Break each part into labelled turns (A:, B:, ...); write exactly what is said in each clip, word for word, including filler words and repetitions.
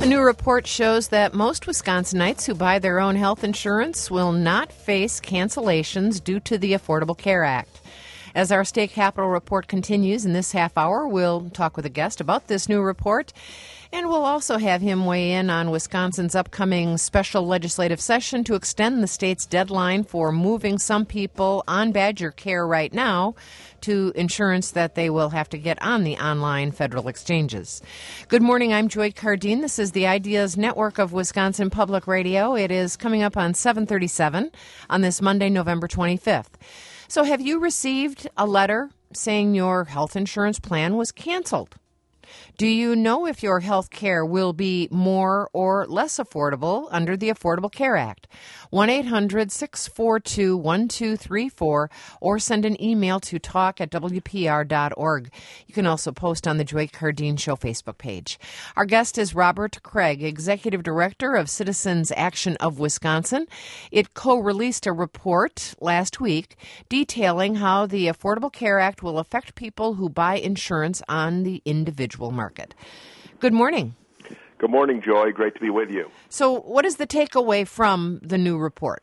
A: A new report shows that most Wisconsinites who buy their own health insurance will not face cancellations due to the Affordable Care Act. As our State Capitol report continues in this half hour, we'll talk with a guest about this new report, and we'll also have him weigh in on Wisconsin's upcoming special legislative session to extend the state's deadline for moving some people on Badger Care right now to insurance that they will have to get on the online federal exchanges. Good morning, I'm Joy Cardine. This is the Ideas Network of Wisconsin Public Radio. It is coming up on seven thirty-seven on this Monday, November twenty-fifth. So have you received a letter saying your health insurance plan was canceled? Do you know if your health care will be more or less affordable under the Affordable Care Act? one eight hundred six four two one two three four or send an email to talk at w p r dot org. You can also post on the Joy Cardine Show Facebook page. Our guest is Robert Craig, Executive Director of Citizens Action of Wisconsin. It co-released a report last week detailing how the Affordable Care Act will affect people who buy insurance on the individual market. Good morning.
B: Good morning, Joy. Great to be with you.
A: So what is the takeaway from the new report?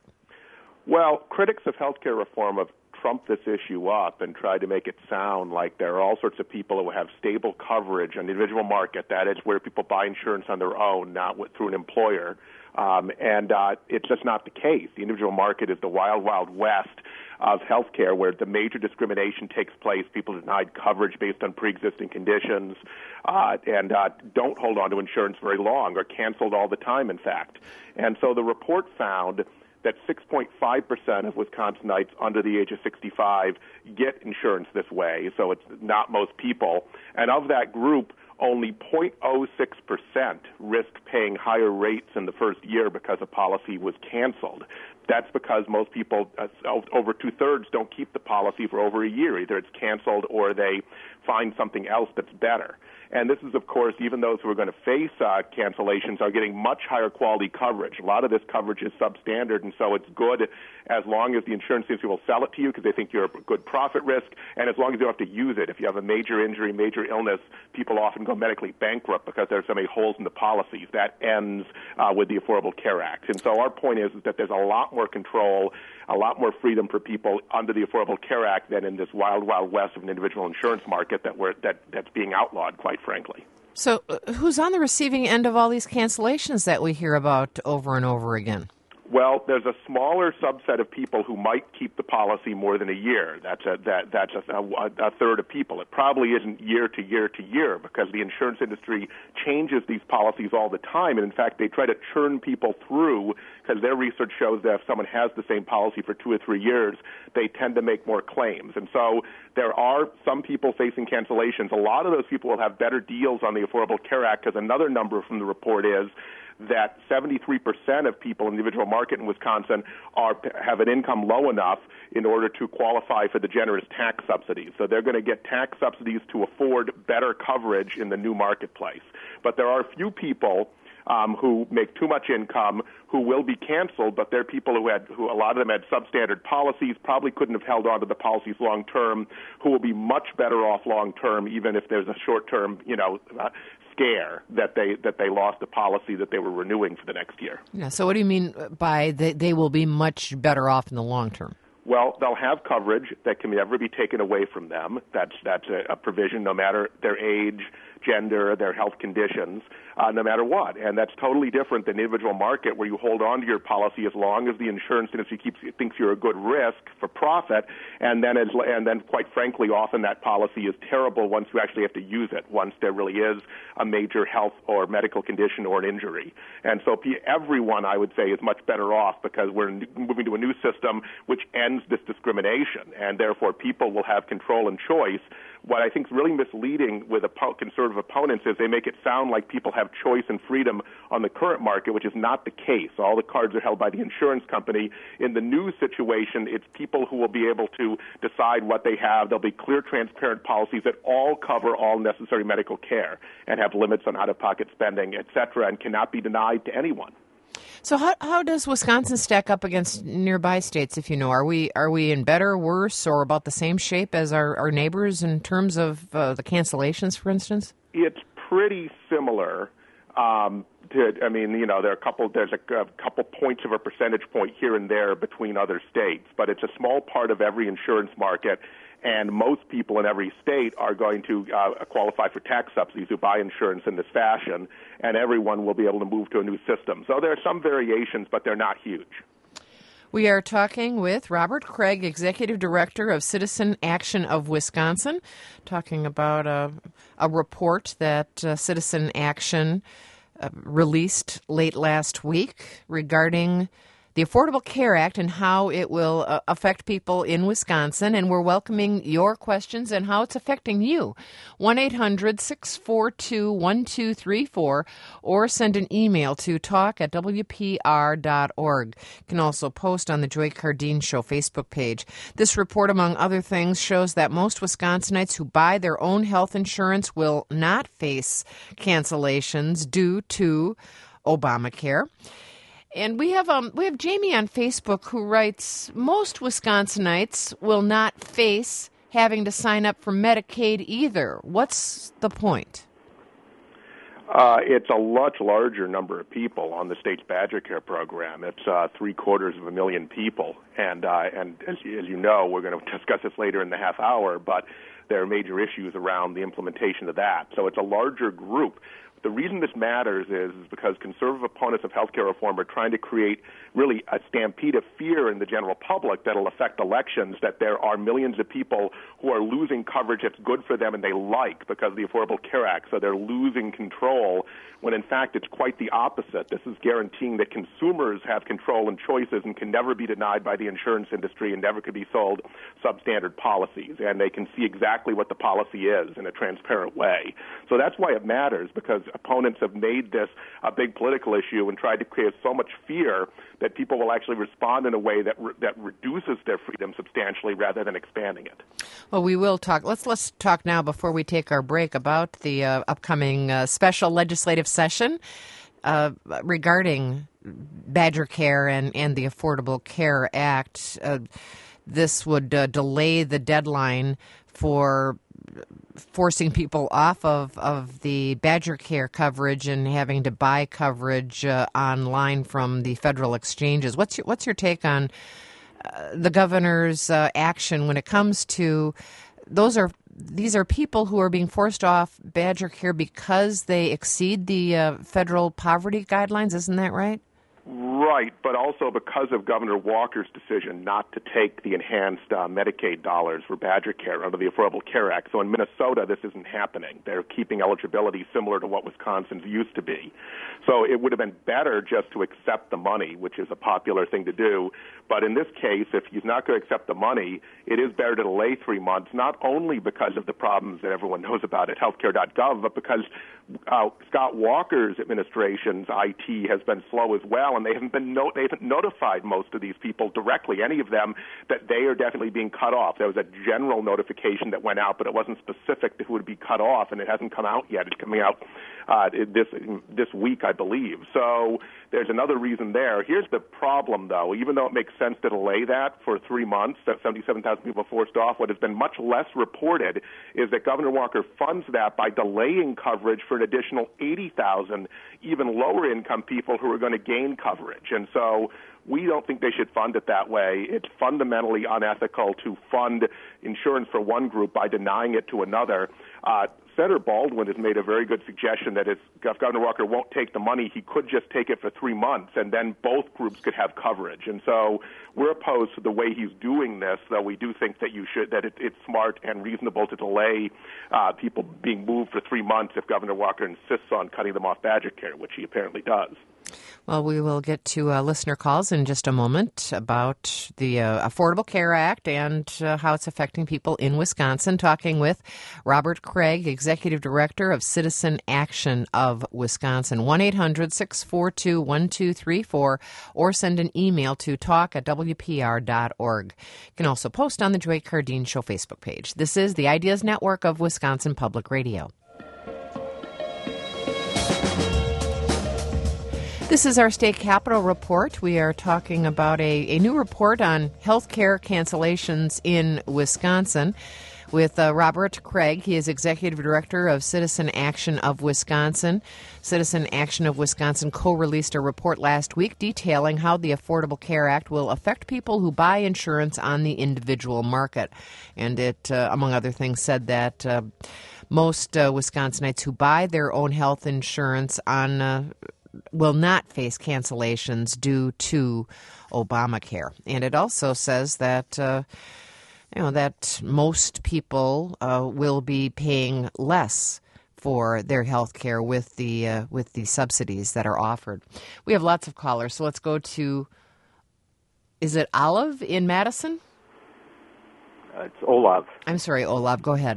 B: Well, critics of healthcare reform have trumped this issue up and tried to make it sound like there are all sorts of people who have stable coverage on the individual market. That is where people buy insurance on their own, not with, through an employer. Um, and uh, it's just not the case. The individual market is the wild, wild west of healthcare, where the major discrimination takes place. People denied coverage based on pre-existing conditions uh, and uh, don't hold on to insurance very long, or canceled all the time, in fact. And so the report found that six point five percent of Wisconsinites under the age of sixty-five get insurance this way, so it's not most people. And of that group, only zero point zero six percent risk paying higher rates in the first year because a policy was canceled. That's because most people, uh, over two-thirds, don't keep the policy for over a year. Either it's canceled or they find something else that's better. And this is, of course, even those who are going to face uh, cancellations are getting much higher quality coverage. A lot of this coverage is substandard, and so it's good as long as the insurance industry will sell it to you because they think you're a good profit risk, and as long as you don't have to use it. If you have a major injury, major illness, people often go medically bankrupt because there are so many holes in the policies. That ends uh, with the Affordable Care Act. And so our point is, is that there's a lot more control, a lot more freedom for people under the Affordable Care Act than in this wild, wild west of an individual insurance market that we're, that, that's being outlawed, quite frankly.
A: So uh, who's on the receiving end of all these cancellations that we hear about over and over again?
B: Well, there's a smaller subset of people who might keep the policy more than a year. That's a, that, that's a, a, a third of people. It probably isn't year to year to year because the insurance industry changes these policies all the time. And, in fact, they try to churn people through because their research shows that if someone has the same policy for two or three years, they tend to make more claims. And so there are some people facing cancellations. A lot of those people will have better deals on the Affordable Care Act because another number from the report is that seventy-three percent of people in the individual market in Wisconsin are have an income low enough in order to qualify for the generous tax subsidies. So they're going to get tax subsidies to afford better coverage in the new marketplace. But there are a few people um, who make too much income who will be canceled, but they're people who had, who a lot of them had substandard policies, probably couldn't have held on to the policies long term, who will be much better off long term, even if there's a short term, you know, uh, scare that they that they lost a policy that they were renewing for the next year.
A: Yeah. So what do you mean by they, they will be much better off in the long term?
B: Well, they'll have coverage that can never be taken away from them. That's that's a, a provision, no matter their age, gender, their health conditions, uh, no matter what. And that's totally different than the individual market where you hold on to your policy as long as the insurance industry keeps thinks you're a good risk for profit, and then as, and then quite frankly, often that policy is terrible once you actually have to use it, once there really is a major health or medical condition or an injury. And so everyone, I would say, is much better off because we're moving to a new system which ends this discrimination, and therefore people will have control and choice. What I think is really misleading with conservative opponents is they make it sound like people have choice and freedom on the current market, which is not the case. All the cards are held by the insurance company. In the new situation, it's people who will be able to decide what they have. There'll be clear, transparent policies that all cover all necessary medical care and have limits on out-of-pocket spending, et cetera, and cannot be denied to anyone.
A: So how how does Wisconsin stack up against nearby states, if you know? Are we are we in better, worse, or about the same shape as our, our neighbors in terms of uh, the cancellations, for instance?
B: It's pretty similar. Um, to, I mean, you know, there are a couple, there's a, a couple points of a percentage point here and there between other states, but it's a small part of every insurance market. And most people in every state are going to uh, qualify for tax subsidies who buy insurance in this fashion, and everyone will be able to move to a new system. So there are some variations, but they're not huge.
A: We are talking with Robert Craig, Executive Director of Citizen Action of Wisconsin, talking about a, a report that uh, Citizen Action uh, released late last week regarding the Affordable Care Act and how it will uh, affect people in Wisconsin. And we're welcoming your questions and how it's affecting you. one eight hundred six four two one two three four or send an email to talk at w p r dot org. You can also post on the Joy Cardine Show Facebook page. This report, among other things, shows that most Wisconsinites who buy their own health insurance will not face cancellations due to Obamacare. And we have um we have Jamie on Facebook who writes, most Wisconsinites will not face having to sign up for Medicaid either. What's the point?
B: Uh, it's a much larger number of people on the state's Badger Care program. It's uh, three quarters of a million people, and uh, and as, as you know, we're going to discuss this later in the half hour. But there are major issues around the implementation of that. So it's a larger group. The reason this matters is, is because conservative opponents of healthcare reform are trying to create really a stampede of fear in the general public that will affect elections, that there are millions of people who are losing coverage that's good for them and they like because of the Affordable Care Act, so they're losing control, when in fact it's quite the opposite. This is guaranteeing that consumers have control and choices and can never be denied by the insurance industry and never could be sold substandard policies, and they can see exactly what the policy is in a transparent way. So that's why it matters, because opponents have made this a big political issue and tried to create so much fear that people will actually respond in a way that re- that reduces their freedom substantially rather than expanding it.
A: Well, we will talk. Let's let's talk now before we take our break about the uh, upcoming uh, special legislative session uh, regarding Badger Care and, and the Affordable Care Act. Uh, this would uh, delay the deadline for forcing people off of, of the Badger Care coverage and having to buy coverage uh, online from the federal exchanges. What's your, what's your take on uh, the governor's uh, action when it comes to those are these are people who are being forced off Badger Care because they exceed the uh, federal poverty guidelines? Isn't that right?
B: Right, but also because of Governor Walker's decision not to take the enhanced uh, Medicaid dollars for Badger Care under the Affordable Care Act. So in Minnesota, this isn't happening. They're keeping eligibility similar to what Wisconsin's used to be. So it would have been better just to accept the money, which is a popular thing to do. But in this case, if he's not going to accept the money, it is better to delay three months, not only because of the problems that everyone knows about at healthcare dot gov, but because uh, Scott Walker's administration's I T has been slow as well, and they haven't been no- they haven't notified most of these people directly, any of them, that they are definitely being cut off. There was a general notification that went out, but it wasn't specific to who would be cut off, and it hasn't come out yet. It's coming out uh, this this week, I believe. So there's another reason there. Here's the problem, though. Even though it makes sense to delay that for three months, that seventy-seven thousand people forced off, what has been much less reported is that Governor Walker funds that by delaying coverage for an additional eighty thousand even lower-income people who are going to gain coverage. And so we don't think they should fund it that way. It's fundamentally unethical to fund insurance for one group by denying it to another. Uh, Senator Baldwin has made a very good suggestion that if Governor Walker won't take the money, he could just take it for three months, and then both groups could have coverage. And so we're opposed to the way he's doing this, though we do think that you should that it, it's smart and reasonable to delay uh, people being moved for three months if Governor Walker insists on cutting them off Badger Care, which he apparently does.
A: Well, we will get to uh, listener calls in just a moment about the uh, Affordable Care Act and uh, how it's affecting people in Wisconsin. Talking with Robert Craig, Executive Director of Citizen Action of Wisconsin. one eight hundred six four two one two three four or send an email to talk at w p r dot org. You can also post on the Joy Cardine Show Facebook page. This is the Ideas Network of Wisconsin Public Radio. This is our State Capitol Report. We are talking about a, a new report on health care cancellations in Wisconsin. with uh, Robert Craig. He is Executive Director of Citizen Action of Wisconsin. Citizen Action of Wisconsin co-released a report last week detailing how the Affordable Care Act will affect people who buy insurance on the individual market. And it, uh, among other things, said that uh, most uh, Wisconsinites who buy their own health insurance on uh, will not face cancellations due to Obamacare. And it also says that uh, you know that most people uh, will be paying less for their health care with the uh, with the subsidies that are offered. We have lots of callers, so let's go to, is it Olive in Madison?
C: Uh, it's Olav.
A: I'm sorry, Olav. Go ahead.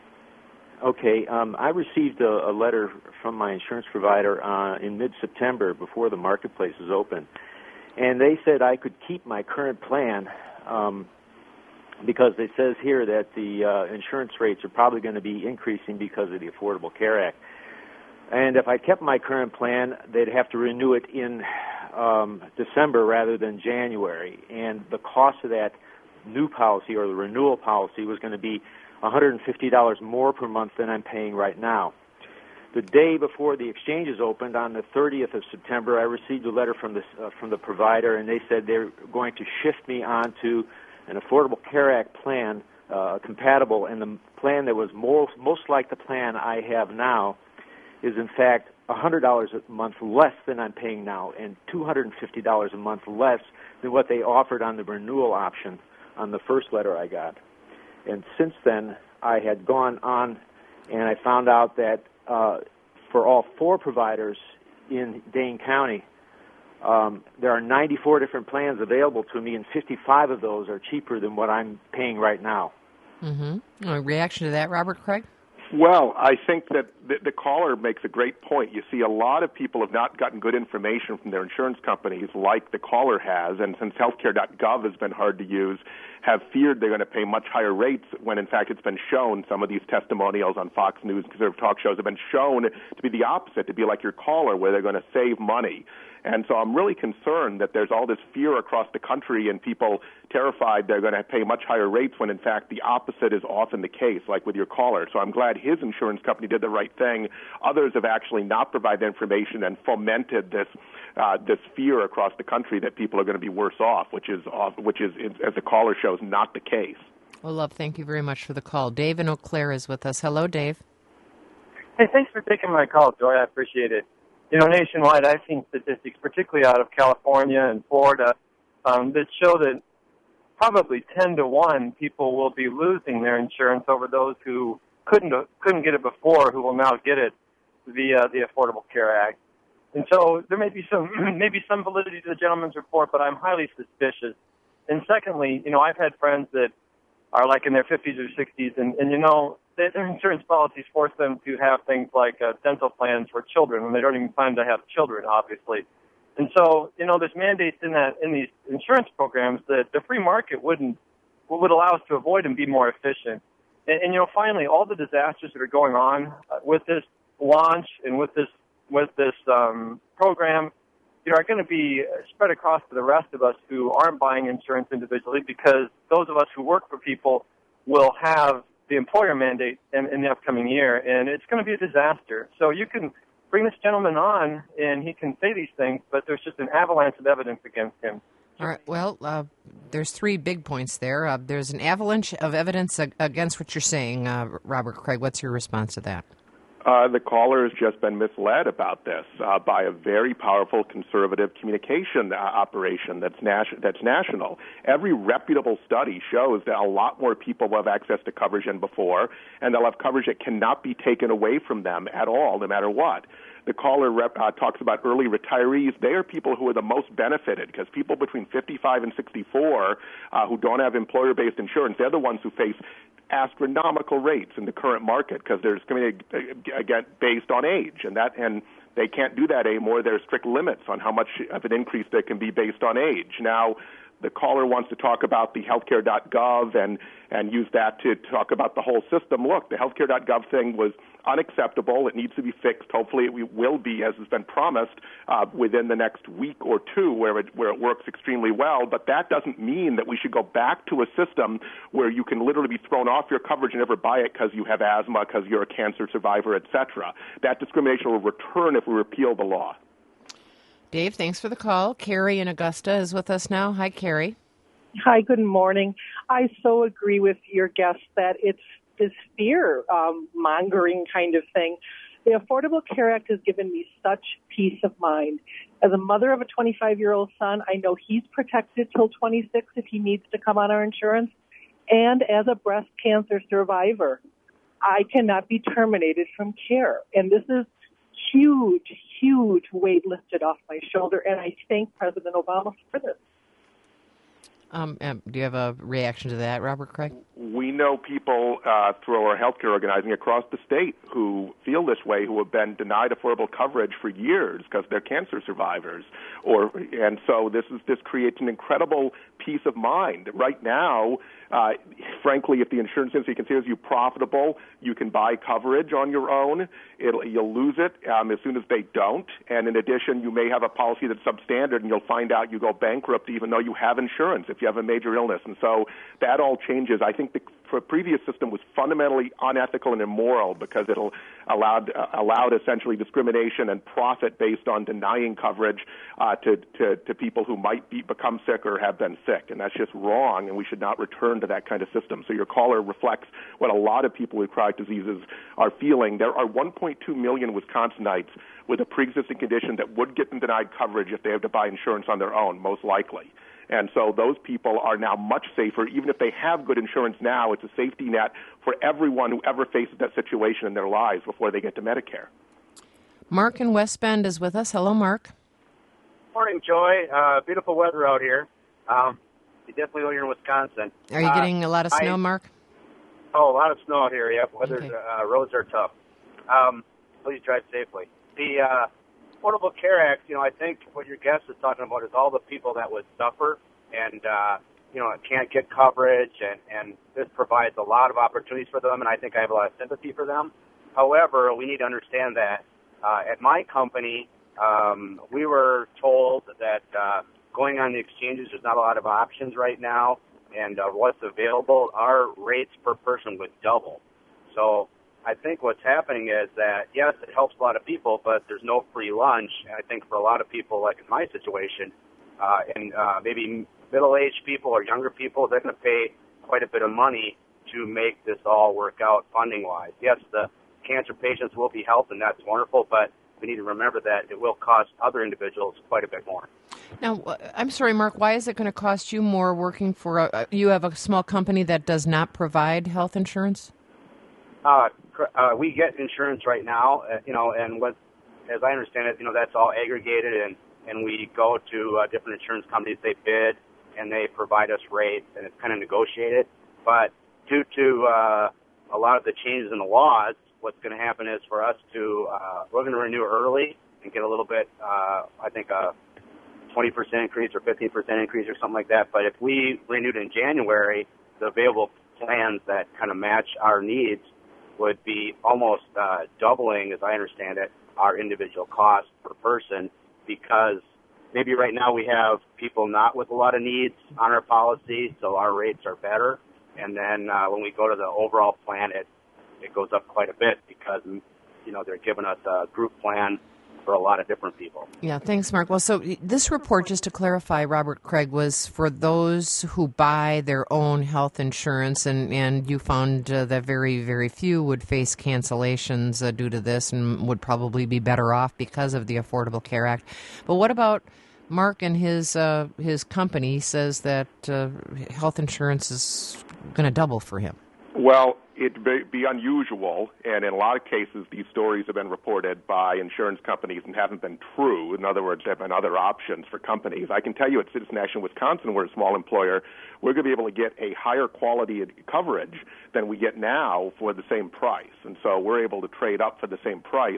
C: Okay, um, I received a, a letter from my insurance provider uh, in mid-September before the marketplace is open, and they said I could keep my current plan um, because it says here that the uh, insurance rates are probably going to be increasing because of the Affordable Care Act. And if I kept my current plan, they'd have to renew it in um, December rather than January, and the cost of that new policy or the renewal policy was going to be one hundred fifty dollars more per month than I'm paying right now. The day before the exchanges opened, on the thirtieth of September, I received a letter from the uh, from the provider, and they said they're going to shift me onto an Affordable Care Act plan uh, compatible, and the plan that was more, most like the plan I have now is, in fact, one hundred dollars a month less than I'm paying now, and two hundred fifty dollars a month less than what they offered on the renewal option on the first letter I got. And since then, I had gone on, and I found out that uh, for all four providers in Dane County, um, there are ninety-four different plans available to me, and fifty-five of those are cheaper than what I'm paying right now.
A: Mm-hmm. A reaction to that, Robert Craig?
B: Well, I think that the, the caller makes a great point. You see, a lot of people have not gotten good information from their insurance companies like the caller has, and since healthcare dot gov has been hard to use, have feared they're going to pay much higher rates when, in fact, it's been shown, some of these testimonials on Fox News conservative talk shows have been shown to be the opposite, to be like your caller, where they're going to save money. And so I'm really concerned that there's all this fear across the country and people terrified they're going to pay much higher rates when, in fact, the opposite is often the case, like with your caller. So I'm glad his insurance company did the right thing. Others have actually not provided information and fomented this uh, this fear across the country that people are going to be worse off, which is, off, which is, as the caller shows, not the case.
A: Well, love, thank you very much for the call. Dave in Eau Claire is with us. Hello, Dave.
D: Hey, thanks for taking my call, Joy. I appreciate it. You know, nationwide, I've seen statistics, particularly out of California and Florida, um, that show that probably ten to one people will be losing their insurance over those who couldn't couldn't get it before, who will now get it via the Affordable Care Act. And so there may be some maybe some validity to the gentleman's report, but I'm highly suspicious. And secondly, you know, I've had friends that are like in their fifties or sixties, and, and you know, their insurance policies force them to have things like uh, dental plans for children, and they don't even plan to have children, obviously. And so, you know, there's mandates in that in these insurance programs that the free market wouldn't would allow us to avoid and be more efficient. And, and you know, finally, all the disasters that are going on uh, with this launch and with this with this um, program, you know, are going to be spread across to the rest of us who aren't buying insurance individually, because those of us who work for people will have the employer mandate in, in the upcoming year, and it's going to be a disaster. So you can bring this gentleman on, and he can say these things, but there's just an avalanche of evidence against him.
A: All right. Well, uh, there's three big points there. Uh, there's an avalanche of evidence ag- against what you're saying, uh, Robert Craig. What's your response to that?
B: Uh, the caller has just been misled about this uh, by a very powerful conservative communication uh, operation that's, nas- that's national. Every reputable study shows that a lot more people will have access to coverage than before, and they'll have coverage that cannot be taken away from them at all, no matter what. The caller rep, uh, talks about early retirees. They are people who are the most benefited, because people between fifty-five and sixty-four uh, who don't have employer-based insurance, they're the ones who face astronomical rates in the current market, because there's going to again based on age, and that and they can't do that anymore. There's strict limits on how much of an increase there can be based on age. Now, the caller wants to talk about the healthcare dot gov and, and use that to talk about the whole system. Look, the healthcare dot gov thing was unacceptable. It needs to be fixed. Hopefully it will be, as has been promised, uh, within the next week or two where it, where it works extremely well. But that doesn't mean that we should go back to a system where you can literally be thrown off your coverage and never buy it because you have asthma, because you're a cancer survivor, et cetera. That discrimination will return if we repeal the law.
A: Dave, thanks for the call. Carrie in Augusta is with us now. Hi, Carrie.
E: Hi, good morning. I so agree with your guest that it's this fear um, mongering kind of thing. The Affordable Care Act has given me such peace of mind. As a mother of a twenty-five-year-old son, I know he's protected till twenty-six if he needs to come on our insurance. And as a breast cancer survivor, I cannot be terminated from care. And this is huge, huge weight lifted off my shoulder, and I thank President Obama for this.
A: Um, um, do you have a reaction to that, Robert Craig?
B: We know people uh, through our healthcare organizing across the state who feel this way, who have been denied affordable coverage for years because they're cancer survivors. Or and so this is this creates an incredible peace of mind. Right now, uh, frankly, if the insurance industry considers you profitable, you can buy coverage on your own. It'll, you'll lose it um, as soon as they don't. And in addition, you may have a policy that's substandard, and you'll find out you go bankrupt even though you have insurance if you have a major illness. And so that all changes. I think the for previous system was fundamentally unethical and immoral because it allowed uh, allowed essentially discrimination and profit based on denying coverage uh, to, to to people who might be, become sick or have been sick, and that's just wrong. And we should not return to that kind of system. So your caller reflects what a lot of people with chronic diseases are feeling. There are one point two million Wisconsinites with a pre-existing condition that would get them denied coverage if they have to buy insurance on their own, most likely. And so those people are now much safer. Even if they have good insurance now, it's a safety net for everyone who ever faces that situation in their lives before they get to Medicare.
A: Mark in West Bend is with us. Hello, Mark.
F: Morning, Joy. Uh, beautiful weather out here. Um, you definitely live here in Wisconsin.
A: Are you uh, getting a lot of snow,
F: I,
A: Mark?
F: Oh, a lot of snow out here, yep. Weather,
A: okay.
F: uh, roads are tough. Um, please drive safely. The uh, Affordable Care Act, you know, I think what your guest is talking about is all the people that would suffer and, uh, you know, can't get coverage, and, and this provides a lot of opportunities for them, and I think I have a lot of sympathy for them. However, we need to understand that uh, at my company, um, we were told that uh, going on the exchanges, there's not a lot of options right now, and uh, what's available, our rates per person would double. So I think what's happening is that, yes, it helps a lot of people, but there's no free lunch. And I think for a lot of people, like in my situation, uh, and uh, maybe middle-aged people or younger people, they're going to pay quite a bit of money to make this all work out funding-wise. Yes, the cancer patients will be helped, and that's wonderful, but we need to remember that it will cost other individuals quite a bit more.
A: Now, I'm sorry, Mark, why is it going to cost you more working for a, you have a small company that does not provide health insurance?
F: Uh, uh, we get insurance right now, uh, you know, and what, as I understand it, you know, that's all aggregated, and, and we go to uh, different insurance companies, they bid, and they provide us rates, and it's kind of negotiated. But due to uh, a lot of the changes in the laws, what's going to happen is for us to, uh, we're going to renew early and get a little bit, uh, I think, a twenty percent increase or fifteen percent increase or something like that. But if we renewed in January, the available plans that kind of match our needs would be almost uh, doubling, as I understand it, our individual cost per person, because maybe right now we have people not with a lot of needs on our policy, so our rates are better. And then uh, when we go to the overall plan, it it goes up quite a bit because, you know, they're giving us a group plan for a lot of different people.
A: Yeah, thanks, Mark. Well, so this report, just to clarify, Robert Craig, was for those who buy their own health insurance, and, and you found uh, that very, very few would face cancellations uh, due to this and would probably be better off because of the Affordable Care Act. But what about Mark and his uh, his company says that uh, health insurance is going to double for him?
B: Well, it'd be unusual, and in a lot of cases, these stories have been reported by insurance companies and haven't been true. In other words, there have been other options for companies. I can tell you at Citizen National Wisconsin, we're a small employer, we're going to be able to get a higher quality coverage than we get now for the same price. And so we're able to trade up for the same price.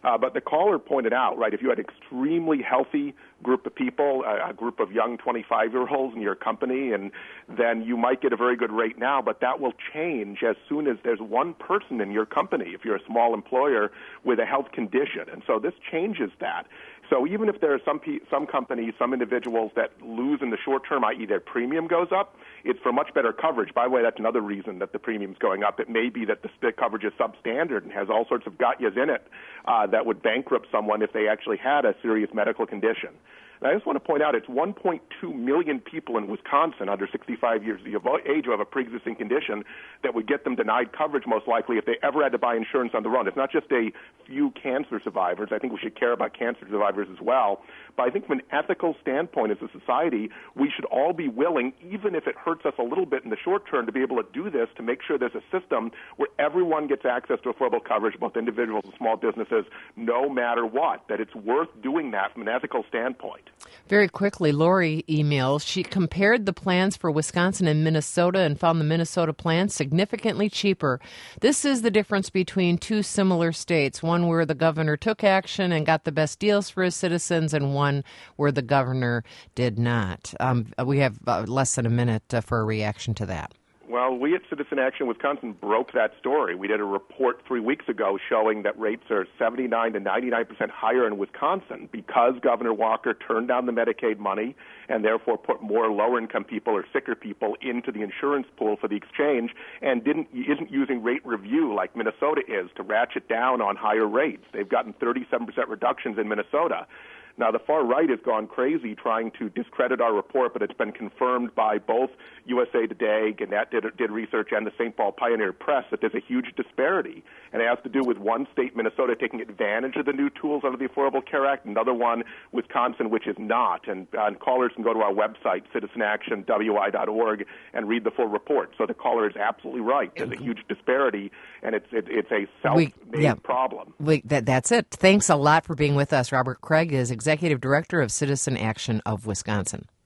B: Uh, but the caller pointed out, right, if you had an extremely healthy group of people, a, a group of young twenty-five-year-olds in your company, and then you might get a very good rate now, but that will change as soon as there's one person in your company, if you're a small employer, with a health condition. And so this changes that. So even if there are some pe- some companies, some individuals that lose in the short term, that is their premium goes up, it's for much better coverage. By the way, that's another reason that the premium's going up. It may be that the, the coverage is substandard and has all sorts of got-yous in it uh, that would bankrupt someone if they actually had a serious medical condition. And I just want to point out it's one point two million people in Wisconsin under sixty-five years of age who have a pre-existing condition that would get them denied coverage most likely if they ever had to buy insurance on their own. It's not just a few cancer survivors. I think we should care about cancer survivors as well. But I think from an ethical standpoint as a society, we should all be willing, even if it hurts us a little bit in the short term, to be able to do this to make sure there's a system where everyone gets access to affordable coverage, both individuals and small businesses, no matter what, that it's worth doing that from an ethical standpoint.
A: Very quickly, Lori emails, she compared the plans for Wisconsin and Minnesota and found the Minnesota plan significantly cheaper. This is the difference between two similar states, one where the governor took action and got the best deals for his citizens and one where the governor did not. Um, we have uh, less than a minute uh, for a reaction to that.
B: Well, we at Citizen Action Wisconsin broke that story. We did a report three weeks ago showing that rates are seventy-nine to ninety-nine percent higher in Wisconsin because Governor Walker turned down the Medicaid money and therefore put more lower-income people or sicker people into the insurance pool for the exchange and didn't isn't using rate review like Minnesota is to ratchet down on higher rates. They've gotten thirty-seven percent reductions in Minnesota. Now, the far right has gone crazy trying to discredit our report, but it's been confirmed by both U S A Today, Gannett did, did research, and the Saint Paul Pioneer Press that there's a huge disparity. And it has to do with one state, Minnesota, taking advantage of the new tools under the Affordable Care Act, another one, Wisconsin, which is not. And, uh, and callers can go to our website, citizen action w i dot org, and read the full report. So the caller is absolutely right. There's a huge disparity, and it's it, it's a self-made we, yeah, problem.
A: We, that, that's it. Thanks a lot for being with us. Robert Craig is Executive Director of Citizen Action of Wisconsin.